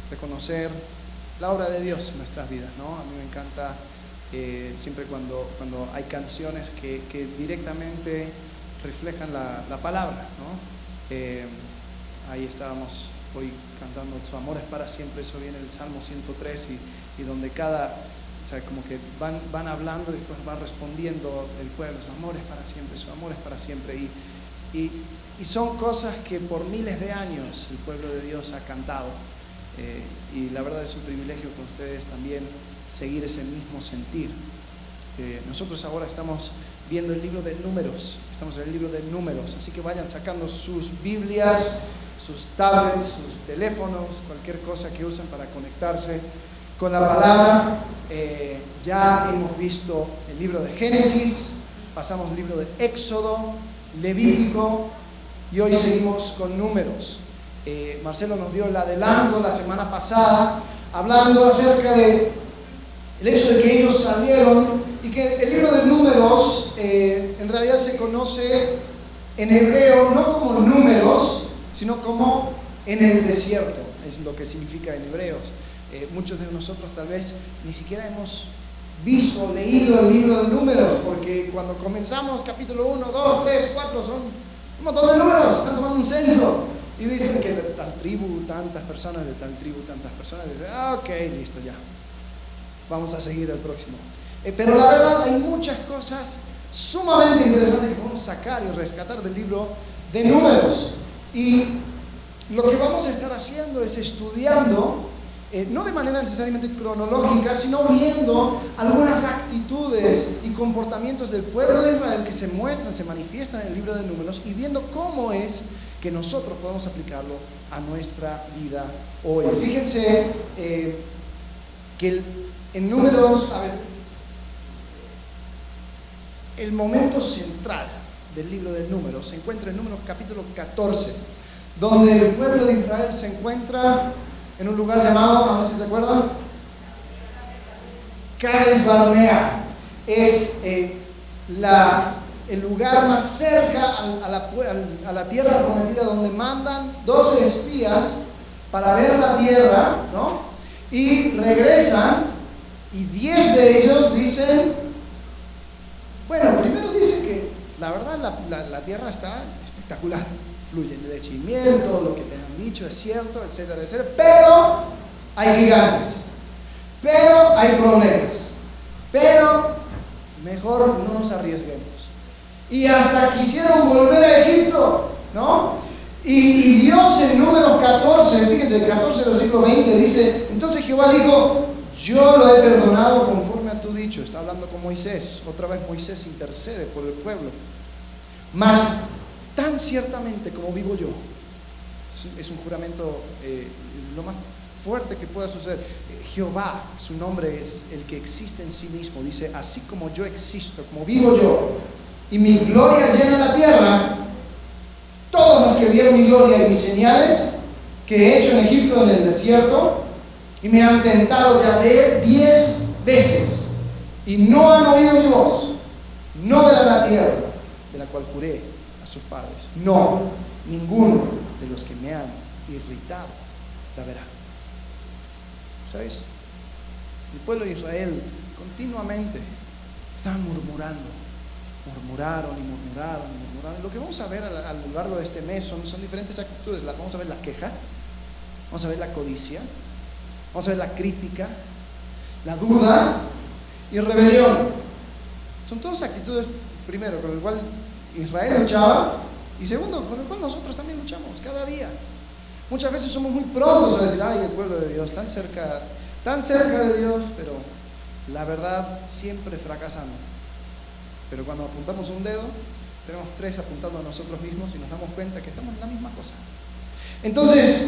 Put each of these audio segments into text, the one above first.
reconocer la obra de Dios en nuestras vidas, ¿no? A mí me encanta siempre cuando hay canciones que directamente reflejan la palabra, ¿no? Ahí estábamos hoy cantando Su amor es para siempre, eso viene del Salmo 103 y donde o sea, como que van hablando y después va respondiendo el pueblo, su amor es para siempre, su amor es para siempre. Y son cosas que por miles de años el pueblo de Dios ha cantado. Y la verdad es un privilegio con ustedes también seguir ese mismo sentir. Nosotros ahora estamos viendo el libro de Números, estamos en el libro de Números, así que vayan sacando sus Biblias, sus tablets, sus teléfonos, cualquier cosa que usen para conectarse con la palabra. Ya hemos visto el libro de Génesis, pasamos el libro de Éxodo, Levítico y hoy seguimos con Números. Marcelo nos dio el adelanto la semana pasada hablando acerca de el hecho de que ellos salieron y que el libro de Números en realidad se conoce en hebreo no como números, sino como en el desierto, es lo que significa en hebreos. Muchos de nosotros tal vez ni siquiera hemos visto o leído el libro de Números, porque cuando comenzamos capítulo 1, 2, 3, 4 son un montón de números, están tomando un censo y dicen que de tal tribu tantas personas, de tal tribu tantas personas, y dicen, ok, listo, ya vamos a seguir el próximo. Pero la verdad hay muchas cosas sumamente interesantes que podemos sacar y rescatar del libro de Números, y lo que vamos a estar haciendo es estudiando no de manera necesariamente cronológica, sino viendo algunas actitudes y comportamientos del pueblo de Israel que se muestran, se manifiestan en el libro de Números, y viendo cómo es que nosotros podemos aplicarlo a nuestra vida hoy. Fíjense que en Números, el momento central del libro de Números se encuentra en Números capítulo 14, donde el pueblo de Israel se encuentra en un lugar llamado, a ver si se acuerdan, Cades Barnea. Es el lugar más cerca a la tierra prometida, donde mandan 12 espías para ver la tierra, ¿no? Y regresan, y 10 de ellos dicen, bueno, primero dicen que la verdad la tierra está espectacular, fluye de leche y miel, todo lo que te han dicho es cierto, etcétera, etcétera, pero hay gigantes, pero hay problemas, pero mejor no nos arriesguemos. Y hasta quisieron volver a Egipto, ¿no? Y Dios en Números 14, fíjense, el 14 versículo 20 dice, entonces Jehová dijo, yo lo he perdonado conforme a tu dicho. Está hablando con Moisés, otra vez Moisés intercede por el pueblo. Mas tan ciertamente como vivo yo, es un juramento lo más fuerte que pueda suceder. Jehová, su nombre es el que existe en sí mismo, dice, así como yo existo, como vivo yo, y mi gloria llena la tierra, todos los que vieron mi gloria y mis señales que he hecho en Egipto, en el desierto, y me han tentado ya de 10 veces, y no han oído mi voz, no verán la tierra de la cual juré a sus padres. No, ninguno de los que me han irritado la verá. ¿Sabes? El pueblo de Israel continuamente estaba murmuraron y murmuraron. Lo que vamos a ver a lo largo de este mes son diferentes actitudes. Vamos a ver la queja, vamos a ver la codicia, vamos a ver la crítica, la duda y rebelión. Son todas actitudes, primero, con el cual Israel luchaba, y segundo, con el cual nosotros también luchamos cada día. Muchas veces somos muy prontos a decir, ay, el pueblo de Dios, tan cerca de Dios, pero la verdad siempre fracasando. Pero cuando apuntamos un dedo, tenemos 3 apuntando a nosotros mismos y nos damos cuenta que estamos en la misma cosa. Entonces,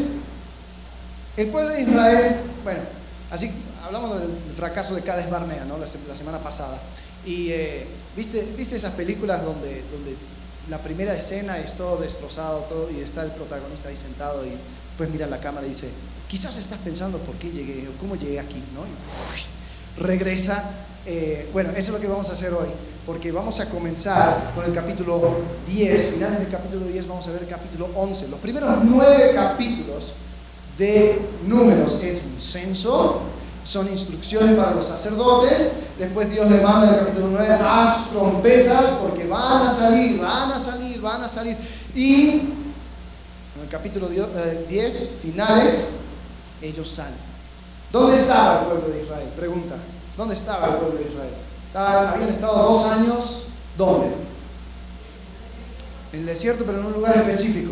el pueblo de Israel, bueno, así hablamos del fracaso de Cades Barnea, ¿no? La semana pasada. Y ¿viste esas películas donde la primera escena es todo destrozado, todo, y está el protagonista ahí sentado y después mira la cámara y dice, quizás estás pensando por qué llegué o cómo llegué aquí, ¿no? Y regresa. Bueno, eso es lo que vamos a hacer hoy, porque vamos a comenzar con el capítulo 10, finales del capítulo 10, vamos a ver el capítulo 11, los primeros 9 capítulos de Números. que es un censo, son instrucciones para los sacerdotes. Después Dios le manda en el capítulo 9, haz trompetas porque van a salir. Y en el capítulo 10, finales, ellos salen. ¿Dónde estaba el pueblo de Israel? Pregunta, ¿dónde estaba el pueblo de Israel? Habían estado 2 años, ¿dónde? En el desierto, pero en un lugar específico.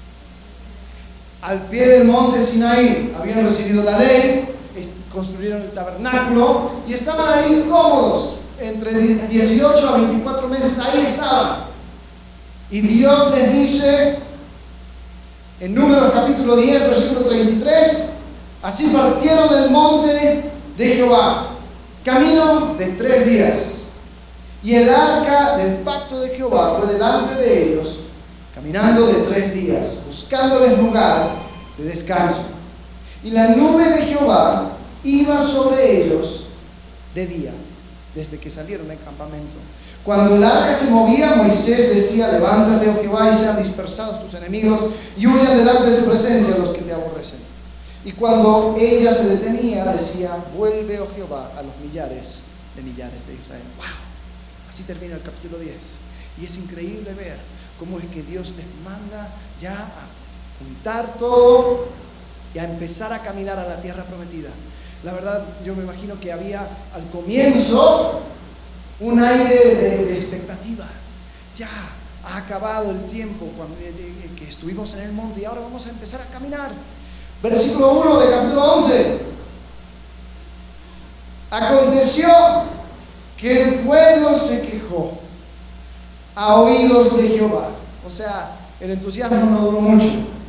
Al pie del monte Sinaí. Habían recibido la ley, construyeron el tabernáculo y estaban ahí cómodos. Entre 18 a 24 meses ahí estaban. Y Dios les dice en Números capítulo 10, versículo 33, así partieron del monte de Jehová, camino de 3 días. Y el arca del pacto de Jehová fue delante de ellos, caminando de 3 días, buscándoles lugar de descanso. Y la nube de Jehová iba sobre ellos de día, desde que salieron del campamento. Cuando el arca se movía, Moisés decía, levántate, oh Jehová, y sean dispersados tus enemigos, y huyan delante de tu presencia los que te aborrecen. Y cuando ella se detenía, decía, vuelve, oh Jehová, a los millares de Israel. ¡Wow! Así termina el capítulo 10. Y es increíble ver cómo es que Dios les manda ya a juntar todo y a empezar a caminar a la tierra prometida. La verdad, yo me imagino que había al comienzo un aire de expectativa. Ya ha acabado el tiempo que estuvimos en el monte y ahora vamos a empezar a caminar. Versículo 1 de capítulo 11. Aconteció que el pueblo se quejó a oídos de Jehová. O sea, el entusiasmo no duró mucho.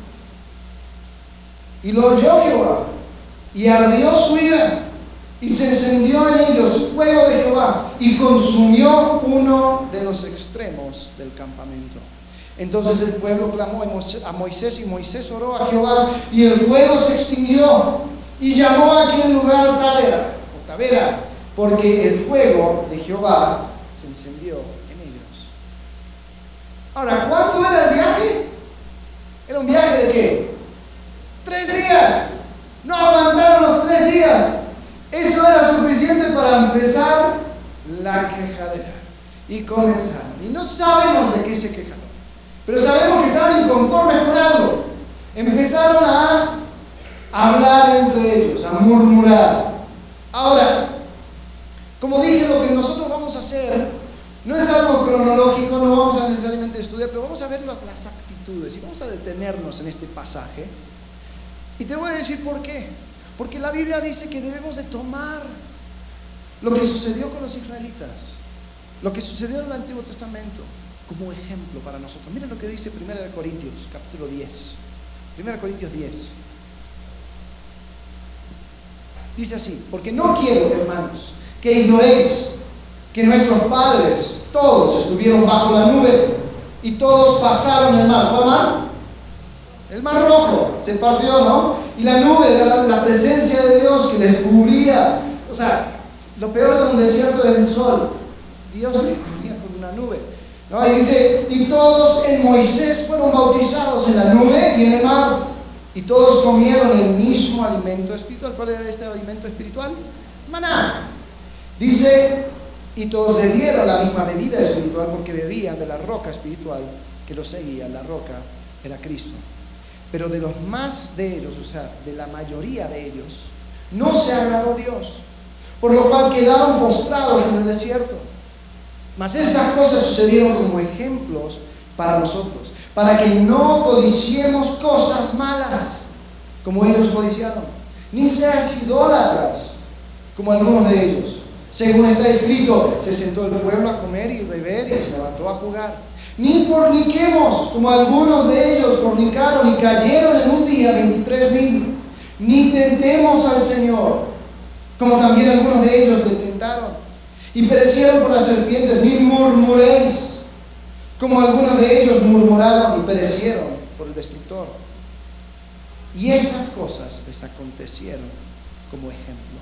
Y lo oyó Jehová, y ardió su ira, y se encendió en ellos fuego de Jehová, y consumió uno de los extremos del campamento. Entonces el pueblo clamó a Moisés, y Moisés oró a Jehová, y el fuego se extinguió, y llamó a aquel lugar Tabera, porque el fuego de Jehová se encendió en ellos. Ahora, ¿cuánto era el viaje? ¿Era un viaje de qué? 3 días. No aguantaron los 3 días. Eso era suficiente para empezar la quejadera. Y comenzaron. Y no sabemos de qué se quejaron, pero sabemos que estaban inconformes con algo. Empezaron a hablar entre ellos, a murmurar. Ahora, como dije, lo que nosotros vamos a hacer no es algo cronológico, no vamos a necesariamente estudiar, pero vamos a ver las actitudes y vamos a detenernos en este pasaje. Y te voy a decir por qué. Porque la Biblia dice que debemos de tomar lo que sucedió con los israelitas, lo que sucedió en el Antiguo Testamento, como ejemplo para nosotros. Miren lo que dice 1 Corintios, capítulo 10. 1 Corintios 10. Dice así: porque no quiero, hermanos, que ignoréis que nuestros padres todos estuvieron bajo la nube y todos pasaron el mar. ¿Cuál mar? El mar Rojo se partió, ¿no? Y la nube era la presencia de Dios que les cubría. O sea, lo peor de un desierto es el sol. Dios les cubría con una nube, ¿no? Y dice, y todos en Moisés fueron bautizados en la nube y en el mar. Y todos comieron el mismo alimento espiritual. ¿Cuál era este alimento espiritual? Maná. Dice, y todos bebieron la misma bebida espiritual porque bebían de la roca espiritual que los seguía. La roca era Cristo. Pero de los más de ellos, o sea, de la mayoría de ellos, no se agradó Dios, por lo cual quedaron postrados en el desierto. Mas estas cosas sucedieron como ejemplos para nosotros, para que no codiciemos cosas malas, como ellos codiciaron, ni seas idólatras, como algunos de ellos. Según está escrito, se sentó el pueblo a comer y beber y se levantó a jugar. Ni forniquemos, como algunos de ellos fornicaron y cayeron en un día 23,000. Ni tentemos al Señor, como también algunos de ellos le tentaron y perecieron por las serpientes. Ni murmuréis, como algunos de ellos murmuraron y perecieron por el destructor. Y estas cosas les acontecieron como ejemplo.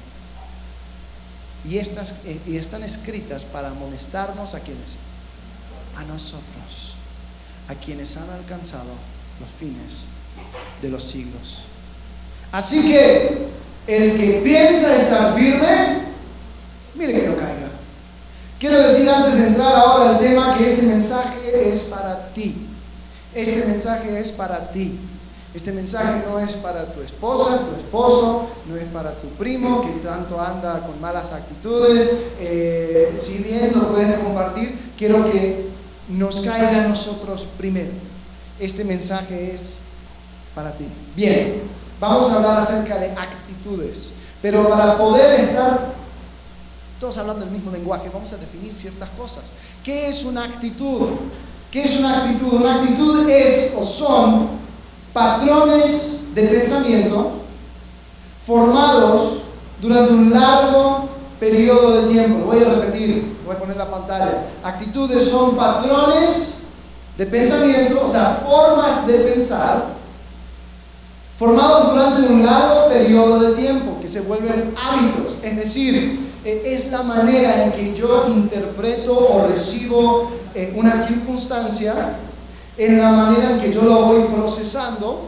Y están escritas para amonestarnos a quienes, a nosotros, a quienes han alcanzado los fines de los siglos. Así que El que piensa estar firme, mire que no caiga. Quiero decir antes de entrar ahora al tema que este mensaje es para ti. Este mensaje es para ti. Este mensaje no es para tu esposa, tu esposo, no es para tu primo que tanto anda con malas actitudes. Si bien lo puedes compartir, quiero que nos caiga a nosotros primero. Este mensaje es para ti. Bien, vamos a hablar acerca de actitudes, pero para poder estar todos hablando el mismo lenguaje, vamos a definir ciertas cosas. ¿Qué es una actitud? ¿Qué es una actitud? Una actitud es o son patrones de pensamiento formados durante un largo periodo de tiempo. Lo voy a repetir, voy a poner la pantalla. Actitudes son patrones de pensamiento, o sea, formas de pensar formados durante un largo periodo de tiempo que se vuelven hábitos, es decir, es la manera en que yo interpreto o recibo una circunstancia, es la manera en que yo lo voy procesando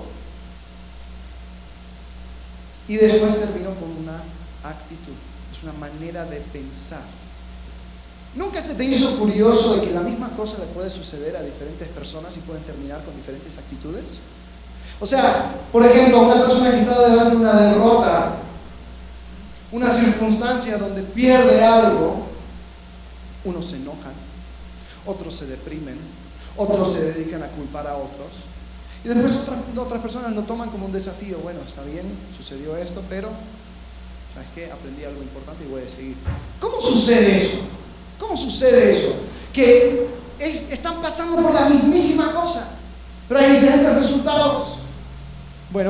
y después termino con una actitud, es una manera de pensar. ¿Nunca se te hizo curioso de que la misma cosa le puede suceder a diferentes personas y pueden terminar con diferentes actitudes? O sea, por ejemplo, una persona que está delante de una derrota, una circunstancia donde pierde algo, unos se enojan, otros se deprimen, otros se dedican a culpar a otros, y después otras personas lo toman como un desafío. Bueno, está bien, sucedió esto, pero ¿sabes qué? Aprendí algo importante y voy a seguir. ¿Cómo sucede eso? ¿Cómo sucede eso? Que están pasando por la mismísima cosa, pero hay diferentes resultados. Bueno,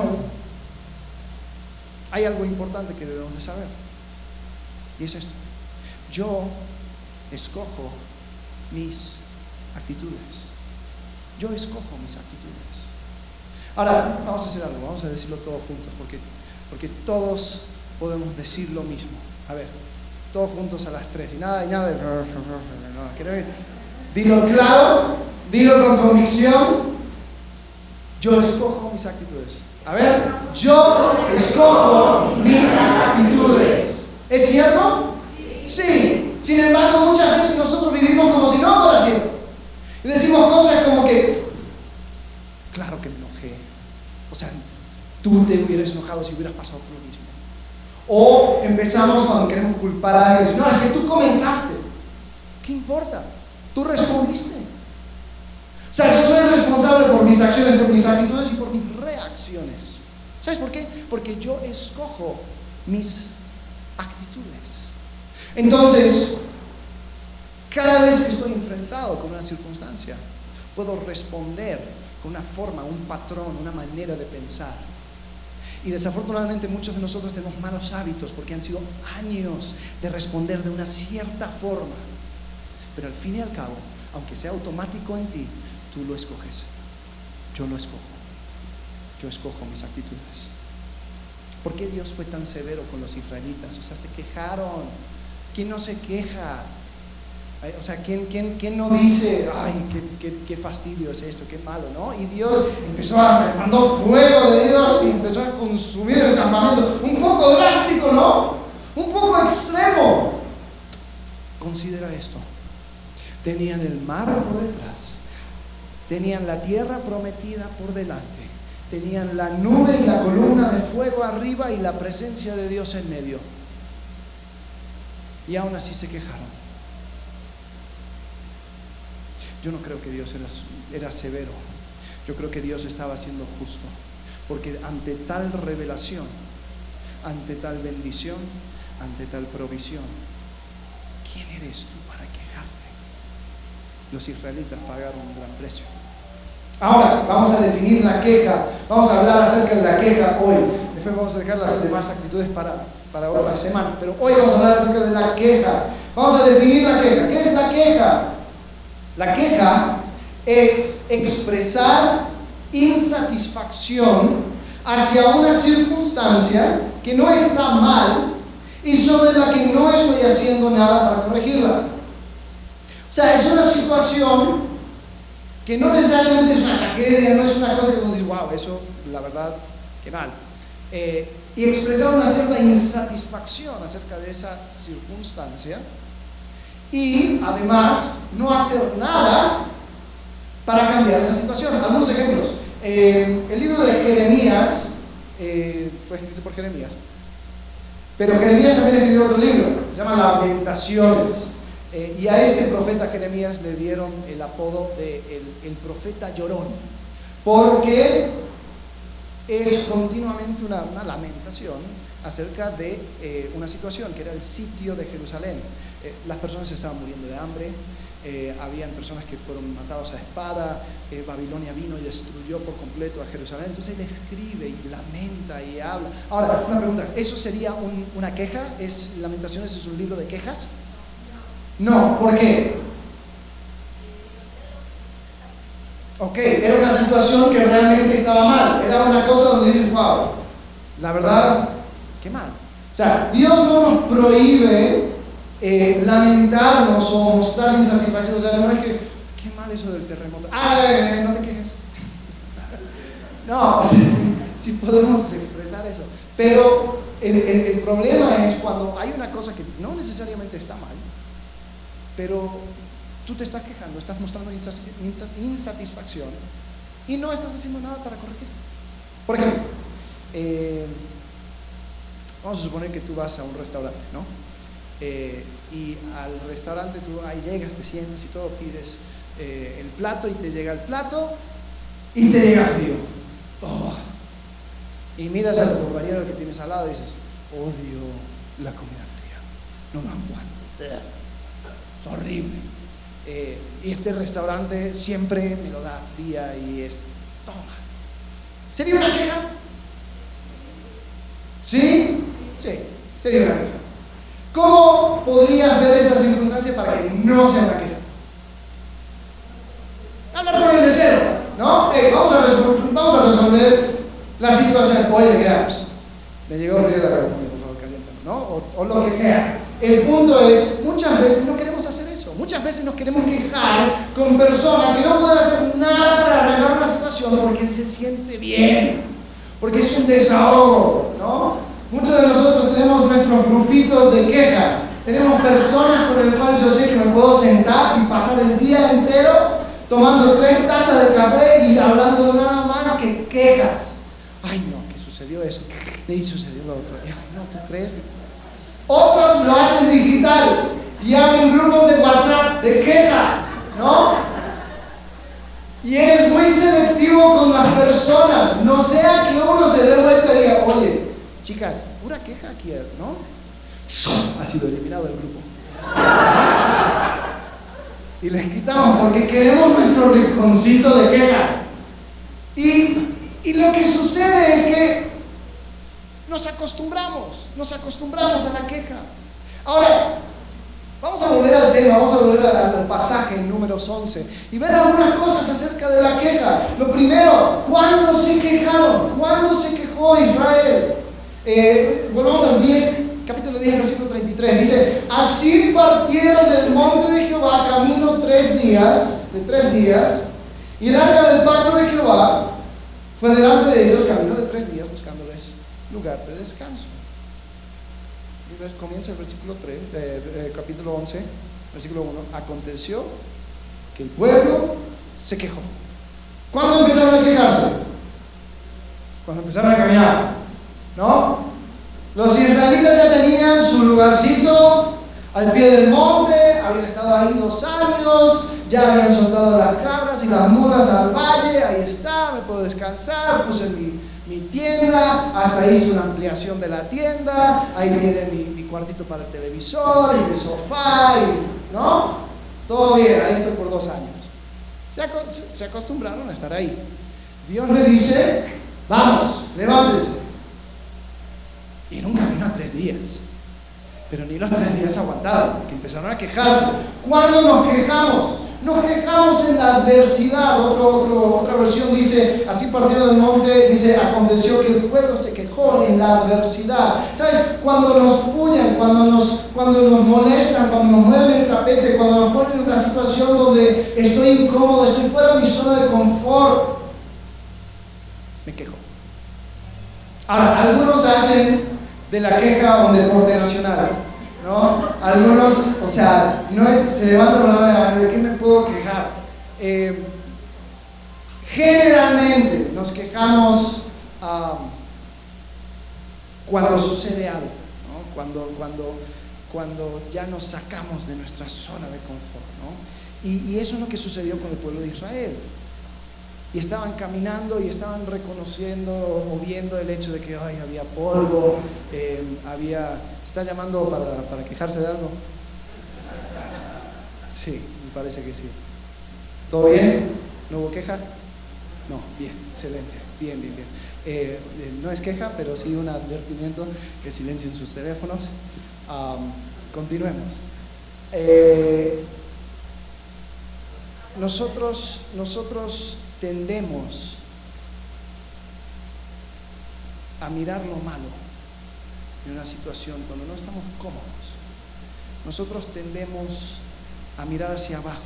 hay algo importante que debemos de saber, y es esto: yo escojo mis actitudes. Yo escojo mis actitudes. Ahora, vamos a hacer algo, vamos a decirlo todos juntos, porque todos podemos decir lo mismo. A ver, todos juntos a las 3, y nada de... Dilo claro, dilo con convicción. Yo escojo mis actitudes. A ver, yo escojo mis actitudes. ¿Es cierto? Sí. Sin embargo, muchas veces nosotros vivimos como si no fuera cierto. Y decimos cosas como que, claro que me enojé. O sea, tú te hubieras enojado si hubieras pasado por lo mismo. O empezamos cuando queremos culpar a alguien. No, es que tú comenzaste. ¿Qué importa? Tú respondiste. O sea, yo soy responsable por mis acciones, por mis actitudes y por mis reacciones. ¿Sabes por qué? Porque yo escojo mis actitudes. Entonces, cada vez que estoy enfrentado con una circunstancia, puedo responder con una forma, un patrón, una manera de pensar. Y desafortunadamente muchos de nosotros tenemos malos hábitos porque han sido años de responder de una cierta forma. Pero al fin y al cabo, aunque sea automático en ti, tú lo escoges. Yo lo escojo. Yo escojo mis actitudes. ¿Por qué Dios fue tan severo con los israelitas? O sea, se quejaron. ¿Quién no se queja? O sea, ¿quién no dice, ay, qué fastidio es esto, qué malo, ¿no? Y Dios mandó fuego de Dios y empezó a consumir el campamento. Un poco drástico, ¿no? Un poco extremo. Considera esto. Tenían el mar por detrás. Tenían la tierra prometida por delante. Tenían la nube y la columna de fuego arriba y la presencia de Dios en medio. Y aún así se quejaron. Yo no creo que Dios era severo. Yo creo que Dios estaba siendo justo. Porque ante tal revelación, ante tal bendición, ante tal provisión, ¿quién eres tú para quejarte? Los israelitas pagaron un gran precio. Ahora vamos a definir la queja. Vamos a hablar acerca de la queja hoy. Después vamos a dejar las demás actitudes para otra semana. Pero hoy vamos a hablar acerca de la queja. Vamos a definir la queja. ¿Qué es la queja? La queja es expresar insatisfacción hacia una circunstancia que no está mal y sobre la que no estoy haciendo nada para corregirla. O sea, es una situación que no necesariamente es una tragedia, no es una cosa que uno dice, wow, eso, la verdad, qué mal. y expresar una cierta insatisfacción acerca de esa circunstancia, y además no hacer nada para cambiar esa situación. Algunos ejemplos. El libro de Jeremías fue escrito por Jeremías, pero Jeremías también escribió otro libro, se llama Lamentaciones, y a este profeta Jeremías le dieron el apodo de el profeta llorón, porque es continuamente una lamentación acerca de una situación que era el sitio de Jerusalén. Las personas estaban muriendo de hambre, habían personas que fueron matados a espada, Babilonia vino y destruyó por completo a Jerusalén. Entonces él escribe y lamenta y habla. Ahora, una pregunta, ¿eso sería una queja? ¿Lamentaciones es un libro de quejas? No, ¿por qué? Ok, era una situación que realmente estaba mal, era una cosa donde dices, wow, la verdad, qué mal. O sea, Dios no nos prohíbe lamentarnos o mostrar insatisfacción. O sea, no es que, qué mal eso del terremoto. No te quejes. No, o sea, sí podemos expresar eso. Pero el problema es cuando hay una cosa que no necesariamente está mal, pero tú te estás quejando, estás mostrando insatisfacción y no estás haciendo nada para corregir. Por ejemplo, vamos a suponer que tú vas a un restaurante, ¿no? Y al restaurante tú ahí llegas, te sientas y todo, pides el plato y te llega el plato y te llega frío. Oh. Y miras al compañero que tienes al lado y dices, odio la comida fría, no lo aguanto, es horrible. Y este restaurante siempre me lo da fría y es, toma. ¿Sería una queja? ¿Sí? Sí, sería una queja. ¿Cómo podrías ver esa circunstancia para que no sea una queja? Hablar con el mesero, ¿no? Vamos a resolver la situación. Oye, mira, pues, me llegó frío la comida, por favor, caliéntalo, ¿no? O lo que sea. El punto es, muchas veces no queremos hacer eso. Muchas veces nos queremos quejar con personas que no pueden hacer nada para arreglar una situación porque se siente bien, porque es un desahogo, ¿no? Muchos de nosotros tenemos nuestros grupitos de queja. Tenemos personas con las cuales yo sé que me puedo sentar y pasar el día entero tomando 3 tazas de café y hablando nada más que quejas. Ay, no, que sucedió eso, y sucedió lo otro. Ay, no, ¿tú crees? Otros lo hacen digital y abren grupos de WhatsApp de queja, ¿no? Y eres muy selectivo con las personas, no sea que uno se dé vuelta y diga, oye, chicas, pura queja aquí, ¿no? Ha sido eliminado el grupo. Y les quitamos porque queremos nuestro rinconcito de quejas. Y lo que sucede es que nos acostumbramos a la queja. Ahora, vamos a volver al tema, vamos a volver al pasaje en Números 11 y ver algunas cosas acerca de la queja. Lo primero, ¿cuándo se quejaron? ¿Cuándo se quejó Israel? Volvamos al capítulo 10, versículo 33. Dice, así partieron del monte de Jehová camino de 3 días, y el arca del pacto de Jehová fue delante de ellos camino de 3 días buscándoles lugar de descanso. Y comienza el versículo 3, capítulo 11, versículo 1. Aconteció que el pueblo se quejó. ¿Cuándo empezaron a quejarse? Cuando empezaron a caminar, ¿no? Los israelitas ya tenían su lugarcito al pie del monte, habían estado ahí 2 años, ya habían soltado las cabras y las mulas al valle, ahí está, me puedo descansar, puse mi tienda, hasta hice una ampliación de la tienda, ahí tiene mi cuartito para el televisor y mi sofá, ¿no? Todo bien, ahí estoy por 2 años. Se acostumbraron a estar ahí. Dios le dice, vamos, levántense. Y era un camino a 3 días. Pero ni los 3 días aguantaron, porque empezaron a quejarse. ¿Cuándo nos quejamos? Nos quejamos en la adversidad. Otra versión dice, así partiendo del monte, dice, aconteció que el pueblo se quejó en la adversidad. ¿Sabes? Cuando nos puñan, cuando nos molestan, cuando nos mueven el tapete, cuando nos ponen en una situación donde estoy incómodo, estoy fuera de mi zona de confort, me quejo. Ahora, algunos hacen de la queja un deporte nacional, ¿no? Algunos, o sea, se levantan la mano, ¿de qué me puedo quejar? Generalmente nos quejamos cuando sucede algo, ¿no? Cuando ya nos sacamos de nuestra zona de confort, ¿no? Y eso es lo que sucedió con el pueblo de Israel. Y estaban caminando y estaban reconociendo o viendo el hecho de que había polvo, ¿Te está llamando para quejarse de algo? Sí, me parece que sí. ¿Todo bien? ¿No hubo queja? No, bien, excelente, bien. No es queja, pero sí un advertimiento que silencien sus teléfonos. Continuemos. Nosotros tendemos a mirar lo malo en una situación cuando no estamos cómodos. Nosotros tendemos a mirar hacia abajo.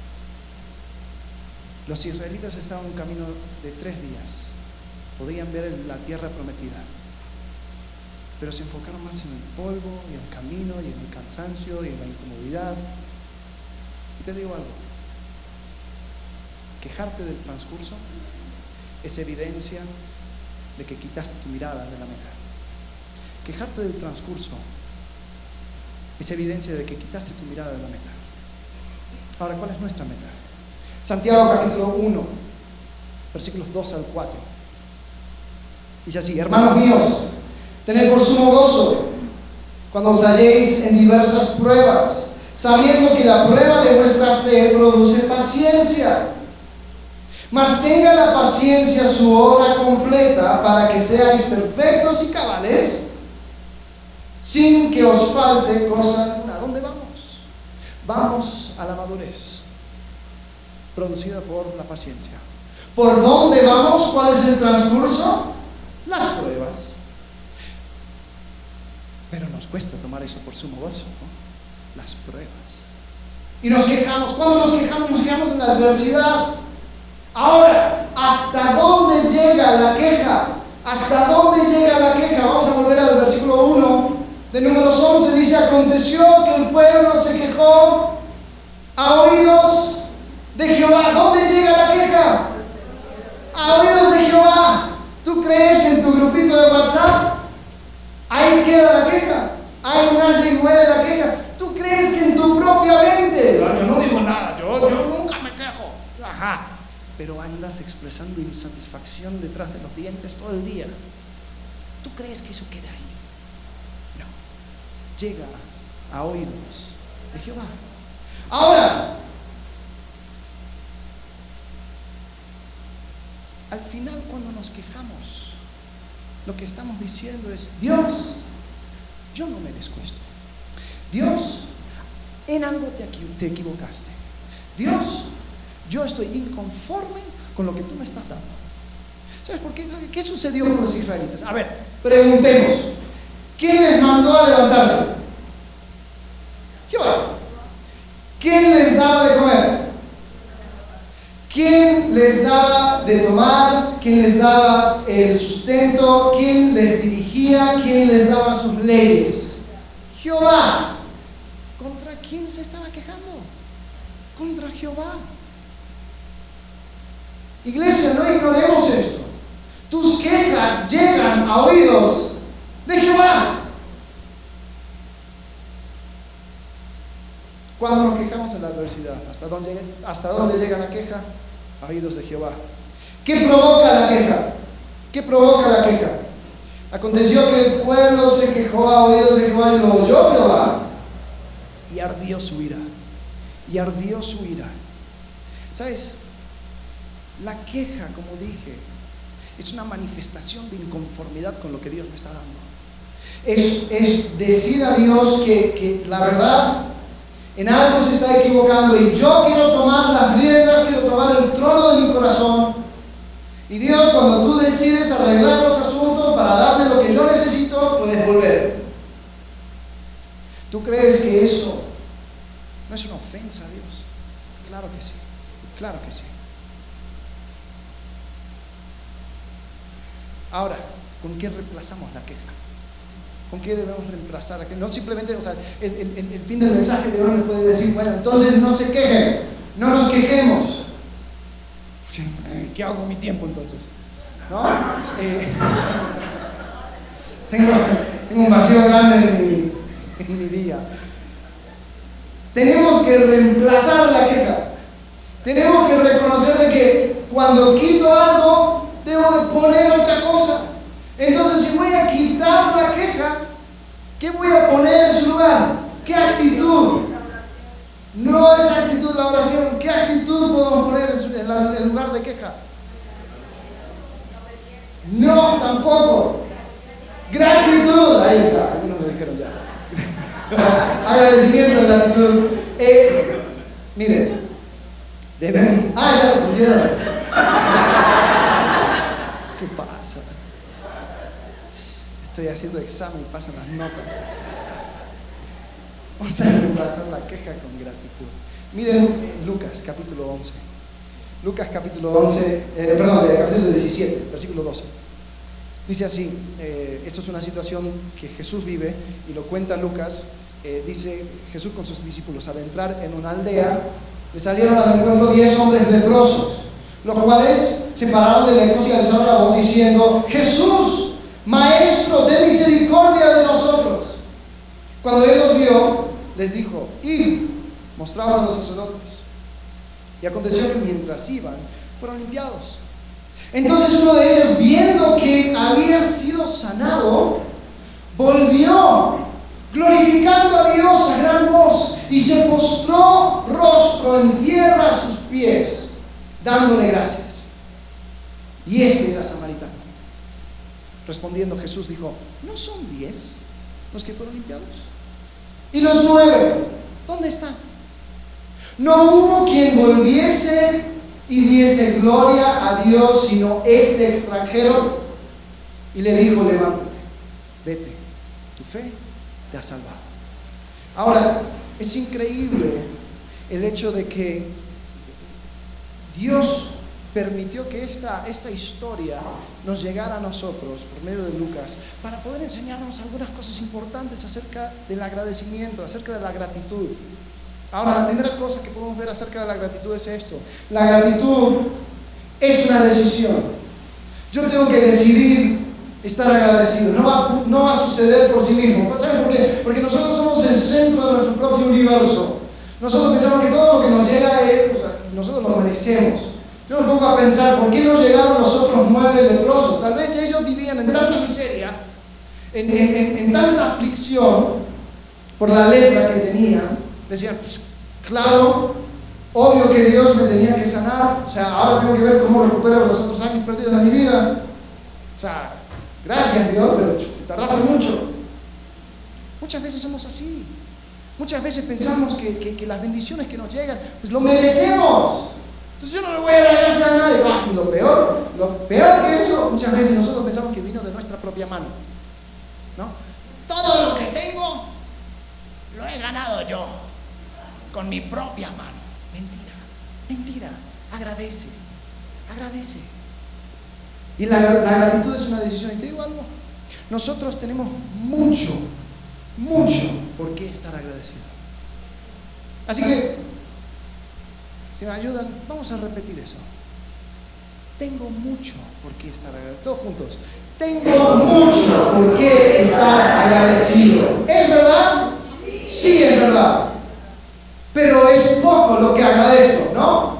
Los israelitas estaban en un camino de 3 días. Podían ver la tierra prometida, pero se enfocaron más en el polvo y el camino y en el cansancio y en la incomodidad. Y te digo algo: quejarte del transcurso es evidencia de que quitaste tu mirada de la meta. Quejarte del transcurso es evidencia de que quitaste tu mirada de la meta. Ahora, ¿cuál es nuestra meta? Santiago capítulo 1, versículos 2 al 4. Dice así: hermanos míos, tened por sumo gozo cuando os halléis en diversas pruebas, sabiendo que la prueba de vuestra fe produce paciencia. Mas tenga la paciencia su obra completa, para que seáis perfectos y cabales, sin que os falte cosa alguna. ¿A dónde vamos? Vamos a la madurez, producida por la paciencia. ¿Por dónde vamos? ¿Cuál es el transcurso? Las pruebas. Pero nos cuesta tomar eso por sumo gozo, ¿no? Las pruebas. Y nos quejamos. ¿Cuándo nos quejamos? Nos quejamos en la adversidad. Ahora, ¿hasta dónde llega la queja? ¿Hasta dónde llega la queja? Vamos a volver al versículo 1 de Números 11. Dice: aconteció que el pueblo se quejó a oídos de Jehová. ¿Dónde llega la queja? A oídos de Jehová. ¿Tú crees que en tu grupito de WhatsApp ahí queda la queja? Ahí nace y muere la queja. ¿Tú crees que en tu propia mente? Yo no digo nada, yo nunca me quejo. Ajá. Pero andas expresando insatisfacción detrás de los dientes todo el día. ¿Tú crees que eso queda ahí? No. Llega a oídos de Jehová. Ahora, al final, cuando nos quejamos, lo que estamos diciendo es: Dios, yo no merezco esto. Dios, en algo te equivocaste. Dios, yo estoy inconforme con lo que tú me estás dando. ¿Sabes por qué? ¿Qué sucedió con los israelitas? A ver, preguntemos: ¿quién les mandó a levantarse? Jehová. ¿Quién les daba de comer? ¿Quién les daba de tomar? ¿Quién les daba el sustento? ¿Quién les dirigía? ¿Quién les daba sus leyes? Jehová. ¿Contra quién se estaba quejando? Contra Jehová. Iglesia, no ignoremos esto. Tus quejas llegan a oídos de Jehová. Cuando nos quejamos en la adversidad, ¿hasta dónde llega la queja? A oídos de Jehová. ¿Qué provoca la queja? ¿Qué provoca la queja? Aconteció que el pueblo se quejó a oídos de Jehová, y lo oyó Jehová, y ardió su ira. Y ardió su ira. ¿Sabes? La queja, como dije, es una manifestación de inconformidad con lo que Dios me está dando. Es decir a Dios que la verdad, en algo se está equivocando, y yo quiero tomar las riendas, quiero tomar el trono de mi corazón. Y Dios, cuando tú decides arreglar los asuntos para darme lo que yo necesito, puedes volver. ¿Tú crees que eso no es una ofensa a Dios? Claro que sí, claro que sí. Ahora, ¿con qué reemplazamos la queja? ¿Con qué debemos reemplazar la queja? No simplemente, o sea, el fin del mensaje de hoy me puede decir, bueno, entonces no se quejen, no nos quejemos. ¿Qué hago con mi tiempo entonces? ¿No? Tengo un vacío grande en mi día. Tenemos que reemplazar la queja. Tenemos que reconocer de que cuando quito algo, debo de poner otra cosa. Entonces, si voy a quitar la queja, ¿qué voy a poner en su lugar? ¿Qué actitud? No es actitud la oración. ¿Qué actitud podemos poner en lugar de queja? No, tampoco. Gratitud. Ahí está. Algunos me dijeron ya. Agradecimiento, gratitud. Miren, debemos. Ya lo pusieron. ¿Qué pasa? Estoy haciendo examen y pasan las notas. Vamos a reemplazar la queja con gratitud. Miren Lucas capítulo 11. Lucas capítulo 11, capítulo 17, versículo 12. Dice así, esto es una situación que Jesús vive y lo cuenta Lucas. Dice Jesús con sus discípulos, al entrar en una aldea, le salieron al encuentro 10 hombres leprosos, los cuales se pararon de lejos y alzaron la voz diciendo: Jesús, Maestro, ten misericordia de nosotros. Cuando él los vio, les dijo: id, mostraos a los sacerdotes. Y aconteció que mientras iban, fueron limpiados. Entonces uno de ellos, viendo que había sido sanado, volvió, glorificando a Dios a gran voz, y se postró rostro en tierra a sus pies, dándole gracias. Y este era samaritano. Respondiendo Jesús dijo: ¿no son 10 los que fueron limpiados? ¿Y los 9? ¿Dónde están? No hubo quien volviese y diese gloria a Dios, sino este extranjero. Y le dijo: levántate, vete, tu fe te ha salvado. Ahora, es increíble el hecho de que Dios permitió que esta historia nos llegara a nosotros por medio de Lucas para poder enseñarnos algunas cosas importantes acerca del agradecimiento, acerca de la gratitud. Ahora, la primera cosa que podemos ver acerca de la gratitud es esto: la gratitud es una decisión. Yo tengo que decidir estar agradecido. No va a suceder por sí mismo. ¿Saben por qué? Porque nosotros somos el centro de nuestro propio universo. Nosotros pensamos que todo lo que nos llega nosotros lo merecemos. Yo me pongo a pensar, ¿por qué no llegaron los otros 9 leprosos? Tal vez ellos vivían en tanta miseria, en tanta aflicción por la lepra que tenían. Decían: pues, claro, obvio que Dios me tenía que sanar. O sea, ahora tengo que ver cómo recupero los otros años perdidos de mi vida. O sea, gracias Dios, pero te tardaste mucho. Muchas veces somos así. Muchas veces pensamos que las bendiciones que nos llegan, pues lo merecemos. Entonces yo no le voy a dar gracias a nadie. Y lo peor que eso, muchas veces nosotros pensamos que vino de nuestra propia mano, ¿no? Todo lo que tengo lo he ganado yo, con mi propia mano. Mentira. Agradece. Y la gratitud es una decisión. Y te digo algo: nosotros tenemos mucho por qué estar agradecidos. Así que, si me ayudan, vamos a repetir eso. Tengo mucho por qué estar agradecido. Todos juntos. Tengo mucho por qué estar agradecido. ¿Es verdad? Sí, es verdad. Pero es poco lo que agradezco, ¿no?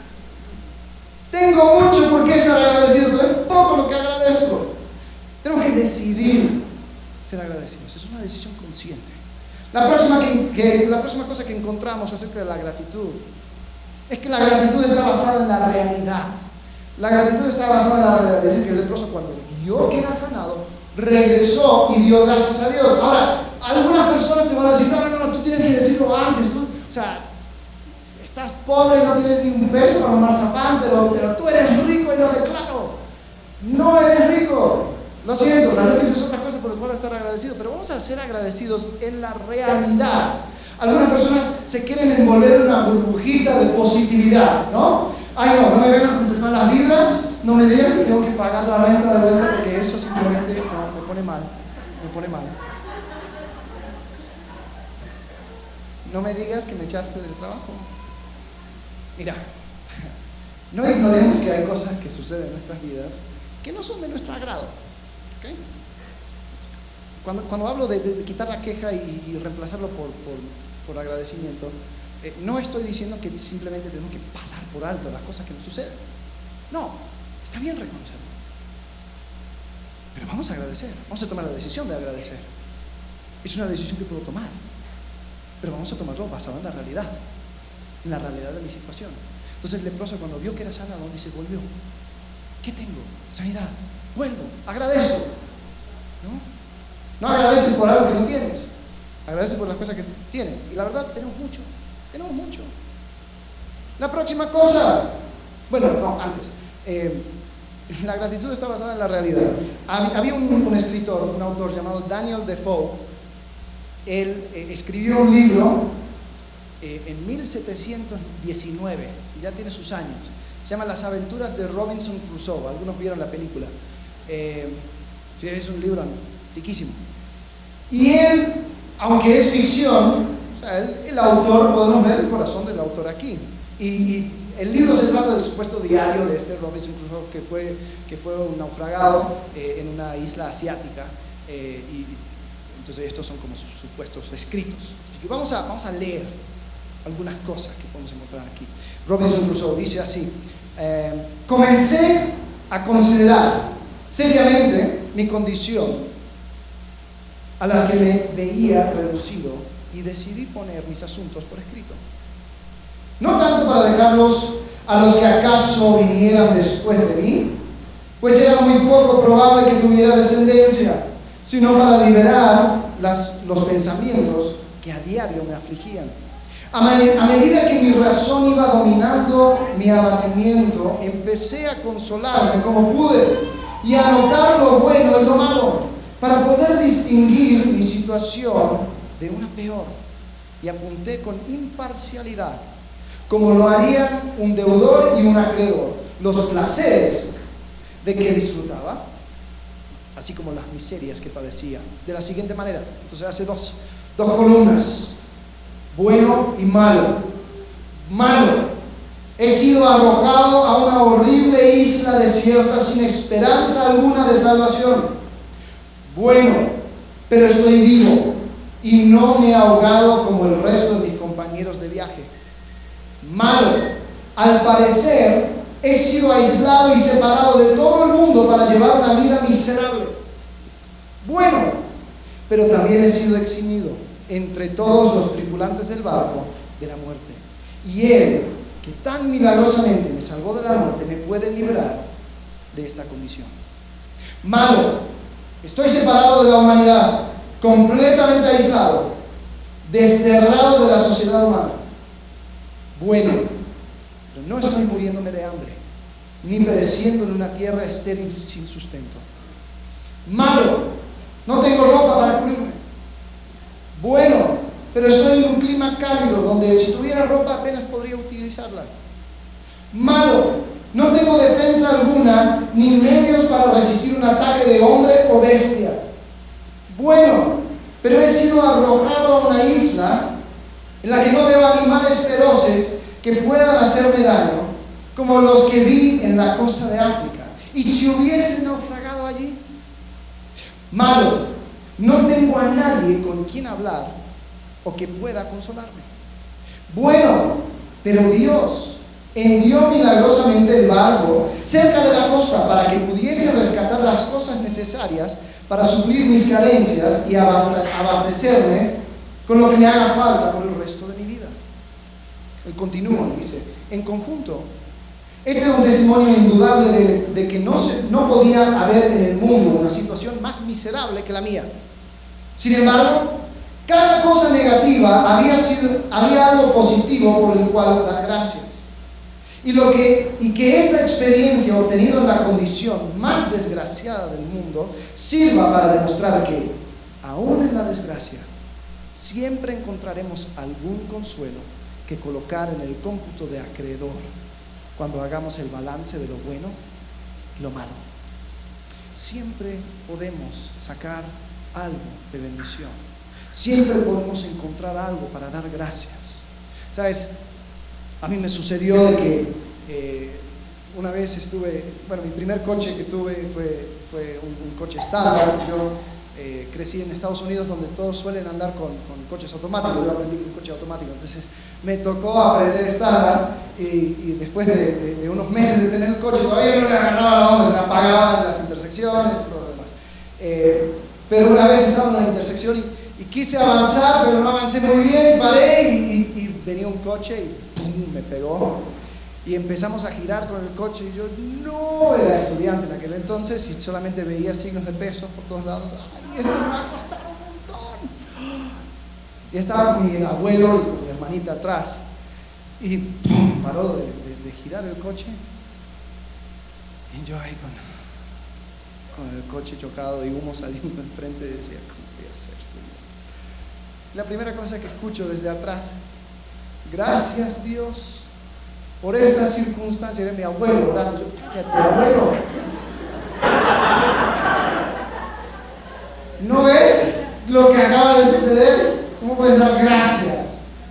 Tengo mucho por qué estar agradecido, pero es poco lo que agradezco. Tenemos que decidir ser agradecidos. Es una decisión consciente. La próxima cosa que encontramos acerca de la gratitud es que la gratitud está basada en la realidad. La gratitud está basada en la realidad. Es decir, que el leproso, cuando vio que era sanado, regresó y dio gracias a Dios. Ahora, algunas personas te van a decir: no, tú tienes que decirlo antes. O sea, estás pobre y no tienes ni un peso para un marzapán, pero tú eres rico y lo declaro. No eres rico. Lo siento, tal vez tienes otras cosas por las cuales estar agradecido, pero vamos a ser agradecidos en la realidad. Algunas personas se quieren envolver en una burbujita de positividad, ¿no? Ay, no me vengan con tus malas vibras, No me digan que tengo que pagar la renta de vuelta porque eso simplemente no, me pone mal. Me pone mal. No me digas que me echaste del trabajo. Mira, no ignoremos que hay cosas que suceden en nuestras vidas que no son de nuestro agrado. ¿Okay? Cuando hablo de quitar la queja y reemplazarlo por agradecimiento, no estoy diciendo que simplemente tenemos que pasar por alto las cosas que nos suceden. No, está bien reconocerlo. Pero vamos a agradecer, vamos a tomar la decisión de agradecer. Es una decisión que puedo tomar, pero vamos a tomarlo basado en la realidad de mi situación. Entonces el leproso, cuando vio que era sanado, dice: volvió. ¿Qué tengo? Sanidad. Vuelvo, agradezco. No agradeces por algo que no tienes, agradeces por las cosas que tienes. Y la verdad, tenemos mucho. La próxima cosa, bueno, no, antes, la gratitud está basada en la realidad. Había un escritor, un autor llamado Daniel Defoe. Él escribió un libro en 1719, ya tiene sus años. Se llama Las aventuras de Robinson Crusoe. Algunos vieron la película. Es un libro antiquísimo. Y él, aunque es ficción, o sea, el autor, podemos ver el corazón del autor aquí. Y el libro se trata del supuesto diario de este Robinson Crusoe que fue un naufragado en una isla asiática. Y entonces estos son como sus supuestos escritos. Así que vamos a leer algunas cosas que podemos encontrar aquí. Robinson Crusoe dice así: comencé a considerar seriamente mi condición, a las que me veía reducido, y decidí poner mis asuntos por escrito. No tanto para dejarlos a los que acaso vinieran después de mí, pues era muy poco probable que tuviera descendencia, sino para liberar los pensamientos que a diario me afligían. A medida que mi razón iba dominando mi abatimiento, empecé a consolarme como pude y a notar lo bueno y lo malo, para poder distinguir mi situación de una peor. Y apunté con imparcialidad, como lo harían un deudor y un acreedor, los placeres de que disfrutaba, así como las miserias que padecía, de la siguiente manera. Entonces hace dos columnas: bueno y malo. Malo: he sido arrojado a una horrible isla desierta sin esperanza alguna de salvación. Bueno, pero estoy vivo y no me he ahogado como el resto de mis compañeros de viaje. Malo: al parecer he sido aislado y separado de todo el mundo para llevar una vida miserable. Bueno, pero también he sido eximido entre todos los tripulantes del barco de la muerte. Y Él, que tan milagrosamente me salvó de la muerte, me puede liberar de esta condición. Malo: estoy separado de la humanidad, completamente aislado, desterrado de la sociedad humana. Bueno, pero no estoy muriéndome de hambre, ni pereciendo en una tierra estéril sin sustento. Malo: no tengo ropa para cubrirme. Bueno, pero estoy en un clima cálido donde si tuviera ropa apenas podría utilizarla. Malo: no tengo defensa alguna ni medios para resistir un ataque de hombre o bestia. Bueno, pero he sido arrojado a una isla en la que no veo animales feroces que puedan hacerme daño, como los que vi en la costa de África. ¿Y si hubiese naufragado allí? Malo: no tengo a nadie con quien hablar o que pueda consolarme. Bueno, pero Dios envió milagrosamente el barco cerca de la costa para que pudiese rescatar las cosas necesarias para suplir mis carencias y abastecerme con lo que me haga falta por el resto de mi vida. Él continúa, dice: en conjunto, este era un testimonio indudable de que no podía haber en el mundo una situación más miserable que la mía. Sin embargo, cada cosa negativa había algo positivo por el cual dar gracias. Y que esta experiencia obtenida en la condición más desgraciada del mundo sirva para demostrar que, aún en la desgracia, siempre encontraremos algún consuelo que colocar en el cómputo de acreedor cuando hagamos el balance de lo bueno y lo malo. Siempre podemos sacar algo de bendición. Siempre podemos encontrar algo para dar gracias. ¿Sabes? A mí me sucedió de que una vez mi primer coche que tuve fue un coche estándar. Yo crecí en Estados Unidos, donde todos suelen andar con coches automáticos. Yo aprendí con un coche automático, entonces me tocó aprender estándar y después de unos meses de tener el coche todavía no le agarraba la onda, se me apagaban las intersecciones y todo lo demás. Pero una vez estaba en una intersección y quise avanzar, pero no avancé muy bien, paré y venía un coche y ¡pum!, me pegó. Y empezamos a girar con el coche y yo no era estudiante en aquel entonces y solamente veía signos de peso por todos lados. ¡Ay, esto me va a costar un montón! Y estaba con mi abuelo y con mi hermanita atrás y ¡pum!, paró de girar el coche y yo ahí con el coche chocado y humo saliendo enfrente y decía, ¿cómo voy a hacer, Señor? La primera cosa que escucho desde atrás: gracias, Dios, por esta circunstancia. Era mi abuelo orando. Yo, cállate, abuelo. ¿No ves lo que acaba de suceder? ¿Cómo puedes dar gracias?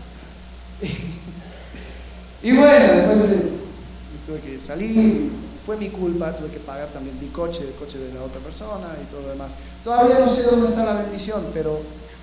Y bueno, después tuve que salir. Fue mi culpa, tuve que pagar también mi coche, el coche de la otra persona y todo lo demás. Todavía no sé dónde está la bendición, pero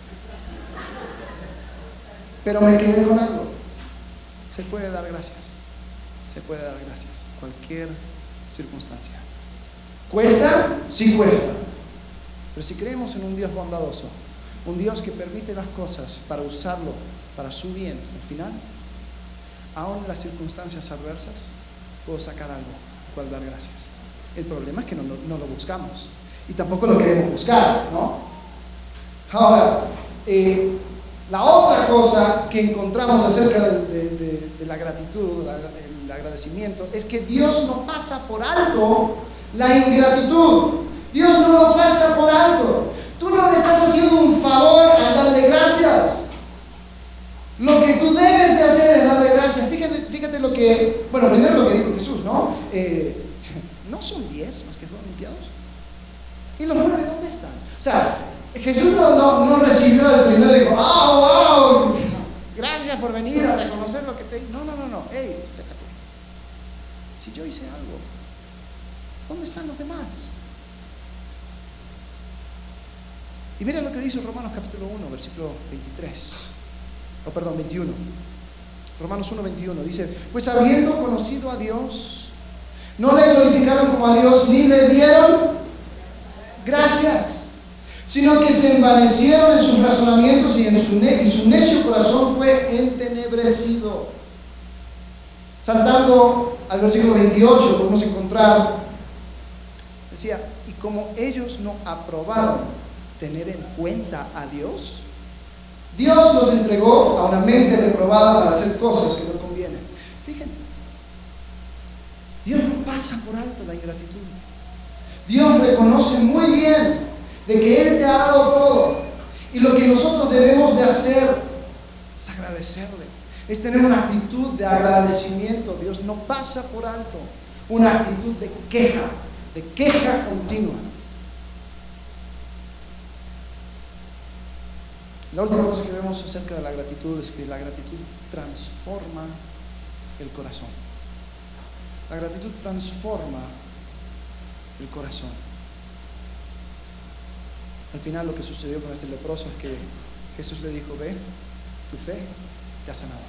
me quedé con algo. Se puede dar gracias. Se puede dar gracias, cualquier circunstancia. ¿Cuesta? Sí cuesta. Pero si creemos en un Dios bondadoso, un Dios que permite las cosas para usarlo para su bien, al final, aún en las circunstancias adversas, puedo sacar algo al cual dar gracias. El problema es que no lo buscamos y tampoco lo queremos buscar, ¿no? Ahora, la otra cosa que encontramos acerca de la gratitud, el agradecimiento, es que Dios no pasa por alto la ingratitud. Dios no lo pasa por alto. Tú no le estás haciendo un favor al darle gracias. Lo que tú debes de hacer es darle gracias. Fíjate lo que, primero lo que dijo Jesús, ¿no? ¿No son 10 los que fueron limpiados? ¿Y los 9 dónde están? O sea, Jesús no recibió el primero y dijo, wow, gracias por venir a reconocer lo que te hice. No, hey, espérate. Si yo hice algo, ¿dónde están los demás? Y mira lo que dice Romanos capítulo 1, versículo 21. Romanos 1, 21 dice: pues habiendo conocido a Dios, no le glorificaron como a Dios ni le dieron gracias, sino que se envanecieron en sus razonamientos y su necio corazón fue entenebrecido. Saltando al versículo 28 podemos encontrar, decía, y como ellos no aprobaron tener en cuenta a Dios, Dios los entregó a una mente reprobada para hacer cosas que no convienen. Fíjense, Dios no pasa por alto la ingratitud. Dios reconoce muy bien de que Él te ha dado todo, y lo que nosotros debemos de hacer es agradecerle, es tener una actitud de agradecimiento. Dios no pasa por alto una actitud de queja continua. La última cosa que vemos acerca de la gratitud es que la gratitud transforma el corazón. La gratitud transforma el corazón. Al final lo que sucedió con este leproso es que Jesús le dijo: ve, tu fe te ha sanado.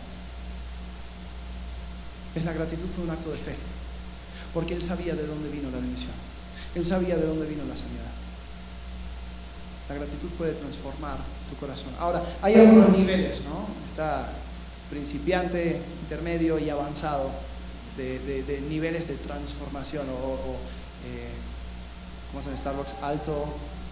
La gratitud fue un acto de fe, porque él sabía de dónde vino la bendición, él sabía de dónde vino la sanidad. La gratitud puede transformar tu corazón. Ahora, hay algunos niveles, ¿no? Está principiante, intermedio y avanzado de niveles de transformación ¿cómo se llama? Starbucks, alto,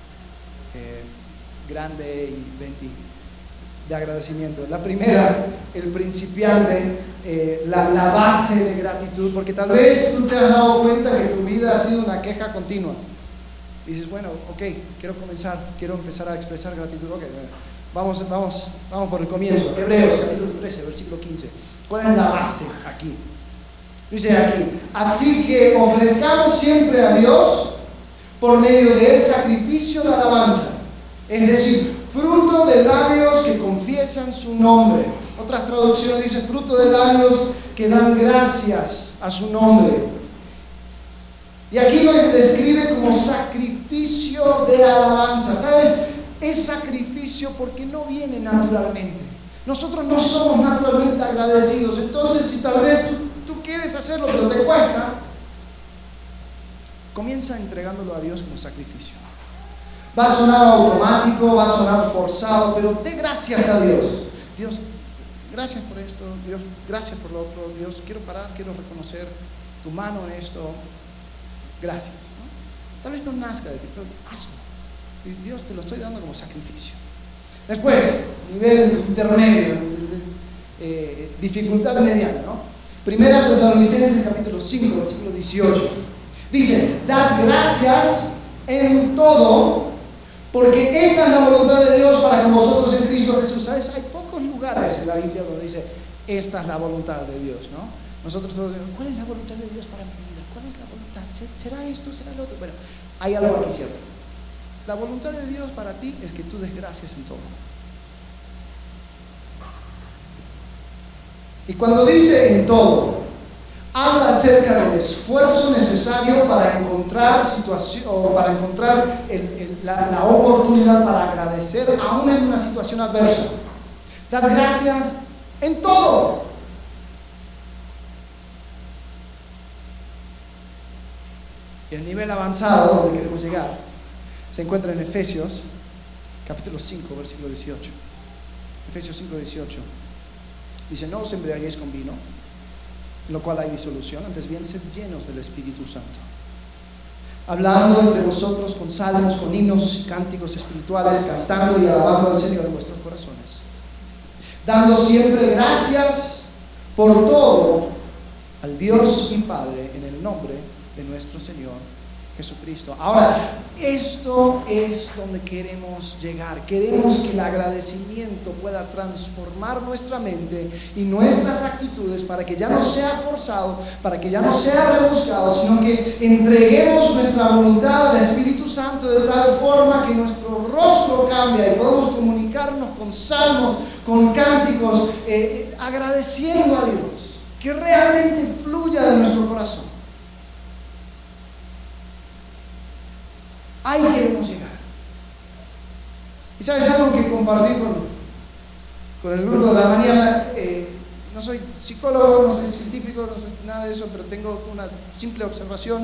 grande y 20 de agradecimiento. La primera, el principiante, la base de gratitud, porque tal vez tú te has dado cuenta que tu vida ha sido una queja continua. Y dices, bueno, ok, quiero empezar a expresar gratitud. Ok, bueno, vamos por el comienzo. Hebreos capítulo 13, versículo 15. ¿Cuál es la base aquí? Dice aquí, así que ofrezcamos siempre a Dios por medio del sacrificio de alabanza, es decir, fruto de labios que confiesan su nombre. Otras traducciones dice fruto de labios que dan gracias a su nombre. Y aquí lo describe como sacrificio de alabanza. ¿Sabes? Es sacrificio porque no viene naturalmente. Nosotros no somos naturalmente agradecidos. Entonces, si tal vez tú quieres hacerlo, pero te cuesta, comienza entregándolo a Dios como sacrificio. Va a sonar automático, va a sonar forzado, pero dé gracias a Dios. Dios, gracias por esto. Dios, gracias por lo otro. Dios, quiero parar, quiero reconocer tu mano en esto. Gracias, ¿no? Tal vez no nazca de ti, pero hazlo. Y Dios, te lo estoy dando como sacrificio. Después, nivel intermedio, dificultad mediana, ¿no? Primera Tesalonicenses capítulo 5, versículo 18. Dice, dad gracias en todo, porque esta es la voluntad de Dios para con vosotros en Cristo Jesús. ¿Sabes? Hay pocos lugares en la Biblia donde dice, esta es la voluntad de Dios, ¿no? Nosotros todos decimos, ¿cuál es la voluntad de Dios para mi vida? ¿Cuál es la voluntad? ¿Será esto? ¿Será lo otro? Bueno, hay algo aquí cierto. La voluntad de Dios para ti es que tú des gracias en todo. Y cuando dice en todo, habla acerca del esfuerzo necesario para encontrar situación, o para encontrar la oportunidad para agradecer aún en una situación adversa. Dar gracias en todo. Y el nivel avanzado donde queremos llegar se encuentra en Efesios capítulo 5, versículo 18. Efesios 5, 18. Dice, no os embriaguéis con vino, en lo cual hay disolución, antes bien sed llenos del Espíritu Santo, hablando entre vosotros con salmos, con himnos y cánticos espirituales, cantando y alabando al Señor en vuestros corazones, dando siempre gracias por todo al Dios y Padre en el nombre de nuestro Señor Jesucristo. Ahora, esto es donde queremos llegar. Queremos que el agradecimiento pueda transformar nuestra mente y nuestras actitudes para que ya no sea forzado, para que ya no sea rebuscado, sino que entreguemos nuestra voluntad al Espíritu Santo de tal forma que nuestro rostro cambia y podemos comunicarnos con salmos, con cánticos, agradeciendo a Dios, que realmente fluya de nuestro corazón. Ahí queremos llegar. Y sabes algo que compartí con el grupo de la mañana. No soy psicólogo, no soy científico, no soy nada de eso, pero tengo una simple observación.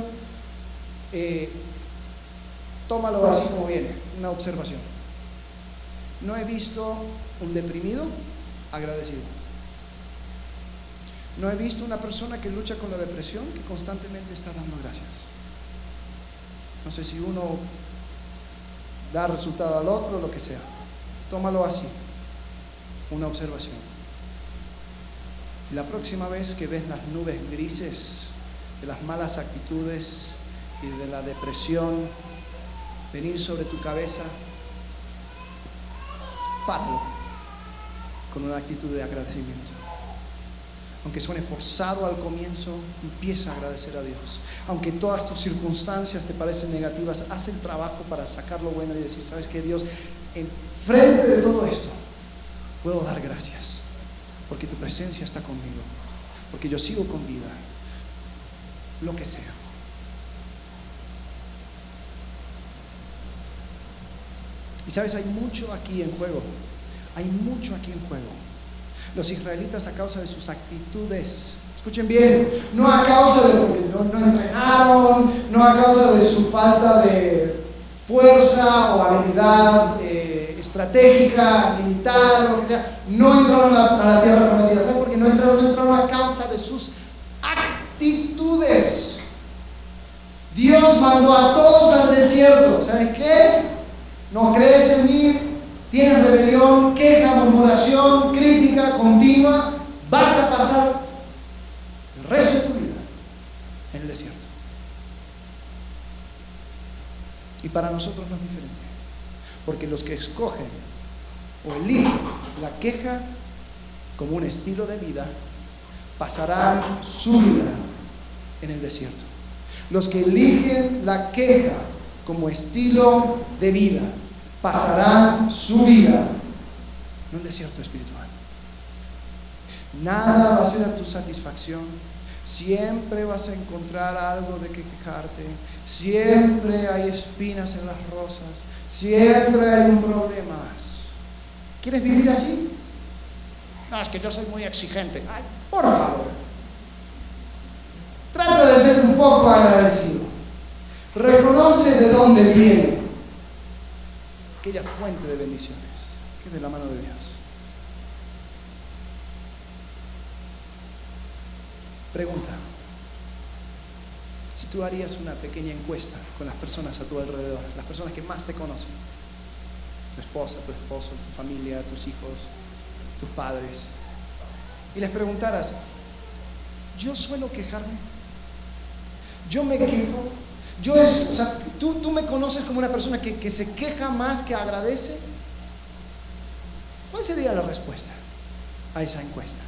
Tómalo así como viene, una observación. No he visto un deprimido agradecido. No he visto una persona que lucha con la depresión que constantemente está dando gracias. No sé si uno da resultado al otro, lo que sea. Tómalo así, una observación. Y la próxima vez que ves las nubes grises de las malas actitudes y de la depresión venir sobre tu cabeza, páralo con una actitud de agradecimiento. Aunque suene forzado al comienzo, empieza a agradecer a Dios. Aunque todas tus circunstancias te parecen negativas, haz el trabajo para sacar lo bueno y decir, ¿sabes qué, Dios? En frente de todo esto, puedo dar gracias, porque tu presencia está conmigo, porque yo sigo con vida, lo que sea. Y sabes, hay mucho aquí en juego. Hay mucho aquí en juego. Los israelitas, a causa de sus actitudes, escuchen bien, no a causa de porque no entrenaron, no a causa de su falta de fuerza o habilidad estratégica, militar, lo que sea, no entraron a la tierra prometida. ¿Saben por qué no entraron? No entraron a causa de sus actitudes. Dios mandó a todos al desierto. ¿Sabes qué? ¿No crees en mí? Tienes rebelión, queja, murmuración, crítica continua. Vas a pasar el resto de tu vida en el desierto. Y para nosotros no es diferente, porque los que escogen o eligen la queja como un estilo de vida pasarán su vida en el desierto. Los que eligen la queja como estilo de vida pasarán su vida en un desierto espiritual. Nada va a ser a tu satisfacción. Siempre vas a encontrar algo de que quejarte. Siempre hay espinas en las rosas. Siempre hay un problema más. ¿Quieres vivir así? No, es que yo soy muy exigente. Ay, por favor. Trata de ser un poco agradecido. Reconoce de dónde viene aquella fuente de bendiciones, que es de la mano de Dios. Pregunta: si tú harías una pequeña encuesta con las personas a tu alrededor, las personas que más te conocen, tu esposa, tu esposo, tu familia, tus hijos, tus padres, y les preguntaras: ¿yo suelo quejarme? ¿Yo me quejo? ¿Tú me conoces como una persona que se queja más que agradece? ¿Cuál sería la respuesta a esa encuesta?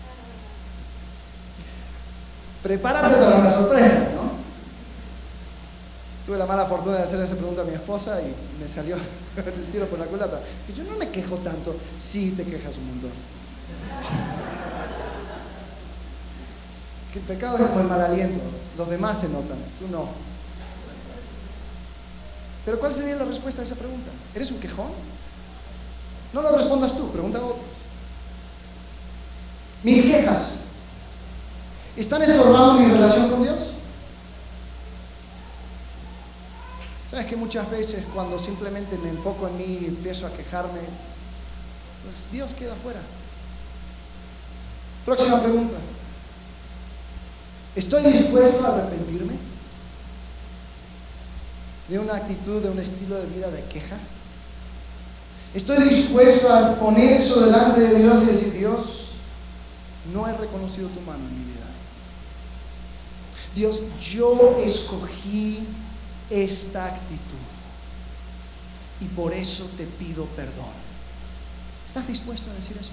Prepárate para una sorpresa, ¿no? Tuve la mala fortuna de hacer esa pregunta a mi esposa y me salió el tiro por la culata. Que yo no me quejo tanto. Sí, te quejas un montón. Que el pecado es como el mal aliento. Los demás se notan, tú no. Pero ¿cuál sería la respuesta a esa pregunta? ¿Eres un quejón? No lo respondas tú, pregunta a otros. Mis quejas ¿están estorbando mi relación con Dios? ¿Sabes que muchas veces cuando simplemente me enfoco en mí y empiezo a quejarme, pues Dios queda fuera? Próxima pregunta. ¿Estoy dispuesto a arrepentirme de una actitud, de un estilo de vida de queja? ¿Estoy dispuesto a poner eso delante de Dios y decir: Dios, no he reconocido tu mano en mi vida? Dios, yo escogí esta actitud y por eso te pido perdón. ¿Estás dispuesto a decir eso?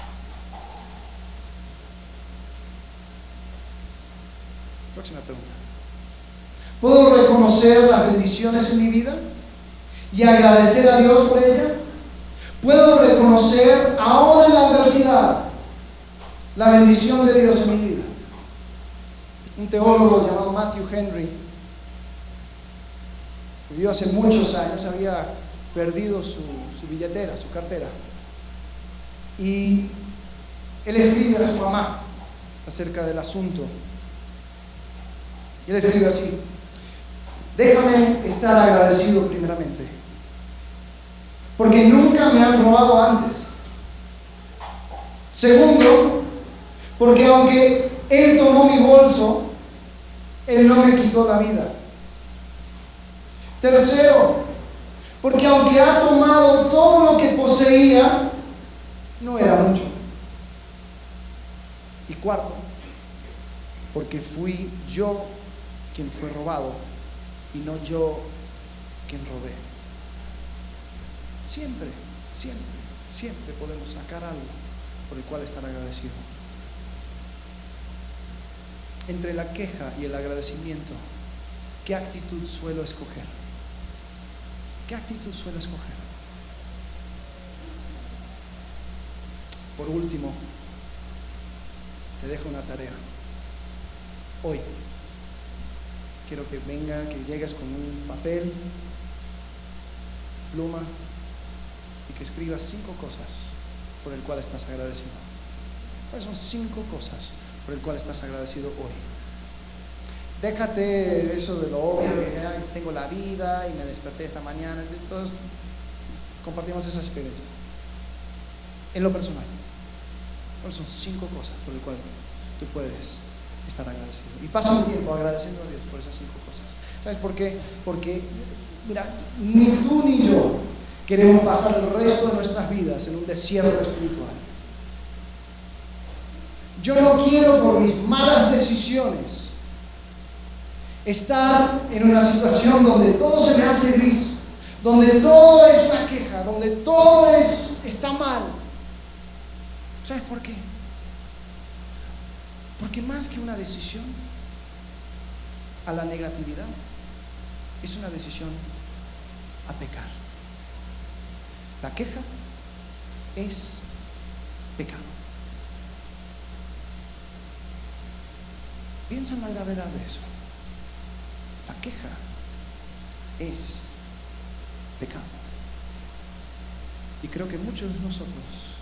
Próxima pregunta. ¿Puedo reconocer las bendiciones en mi vida y agradecer a Dios por ella? ¿Puedo reconocer ahora en la adversidad la bendición de Dios en mi vida? Un teólogo llamado Matthew Henry, que vivió hace muchos años, había perdido su billetera, su cartera, y él escribe a su mamá acerca del asunto, y él escribe así: déjame estar agradecido primeramente, porque nunca me han robado antes. Segundo, porque aunque Él tomó mi bolso, Él no me quitó la vida. Tercero, porque aunque ha tomado todo lo que poseía, no era mucho. Y cuarto, porque fui yo quien fue robado y no yo quien robé. Siempre, siempre, siempre podemos sacar algo por el cual estar agradecido. Entre la queja y el agradecimiento, ¿qué actitud suelo escoger? ¿Qué actitud suelo escoger? Por último, te dejo una tarea. Hoy quiero que llegues con un papel, pluma, y que escribas 5 cosas por el cual estás agradecido. ¿Cuáles son 5 cosas por el cual estás agradecido hoy? Déjate eso de lo obvio, que tengo la vida y me desperté esta mañana. Todos compartimos esa experiencia. En lo personal, ¿cuáles son 5 cosas por el cual tú puedes estar agradecido? Y pasa un tiempo agradeciendo a Dios por esas 5 cosas. ¿Sabes por qué? Porque, mira, ni tú ni yo queremos pasar el resto de nuestras vidas en un desierto espiritual. Yo no quiero, por mis malas decisiones, estar en una situación donde todo se me hace gris, donde todo es una queja, donde todo está mal. ¿Sabes por qué? Porque más que una decisión, a la negatividad, es una decisión a pecar. La queja es pecado. Piensa en la gravedad de eso. La queja es pecado. Y creo que muchos de nosotros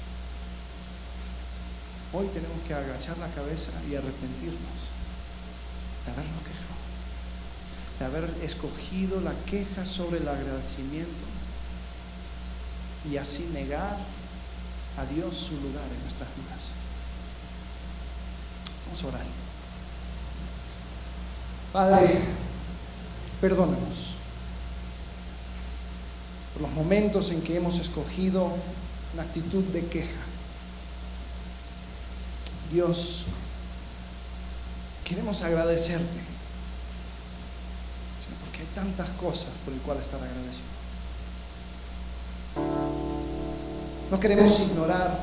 hoy tenemos que agachar la cabeza y arrepentirnos de habernos quejado, de haber escogido la queja sobre el agradecimiento y así negar a Dios su lugar en nuestras vidas. Vamos a orar. Padre, perdónanos por los momentos en que hemos escogido una actitud de queja. Dios, queremos agradecerte, porque hay tantas cosas por las cuales estar agradecido. No queremos ignorar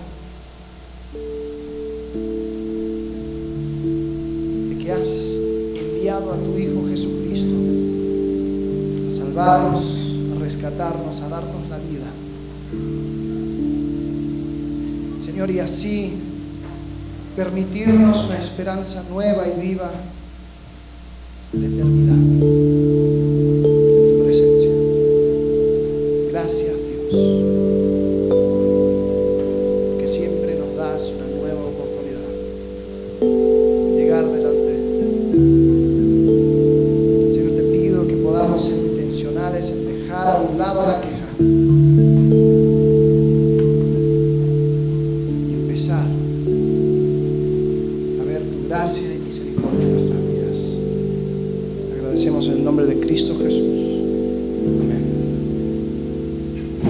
de que has enviado a tu Hijo Jesucristo a salvarnos, a rescatarnos, a darnos la vida. Señor, y así permitirnos una esperanza nueva y viva de eternidad.